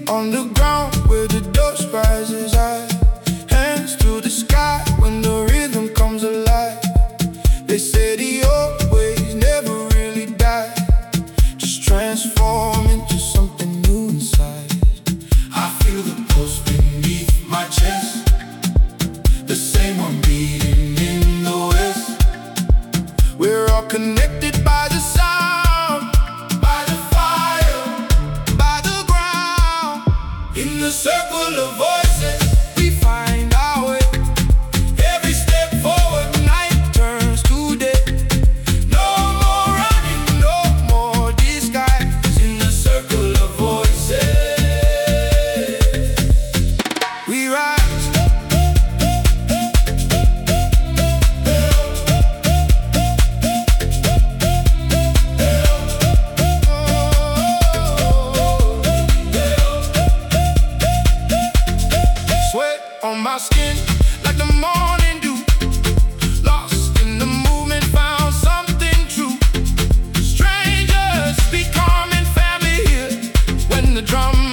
on the ground where the dust rises high. Hands to the sky when the rhythm comes alive. They say the old ways never really die, just transform into something new inside. I feel the pulse beneath my chest, the same one beating in the west. We're all connected by the sound, by the fire, by the ground. In the circle of voices, we find our way. Every step forward, night turns to day. No more running, no more disguise. In the circle of voices, we rise. Sweat on my skin like the morning dew. Lost in the movement, found something true. Strangers becoming family here when the drum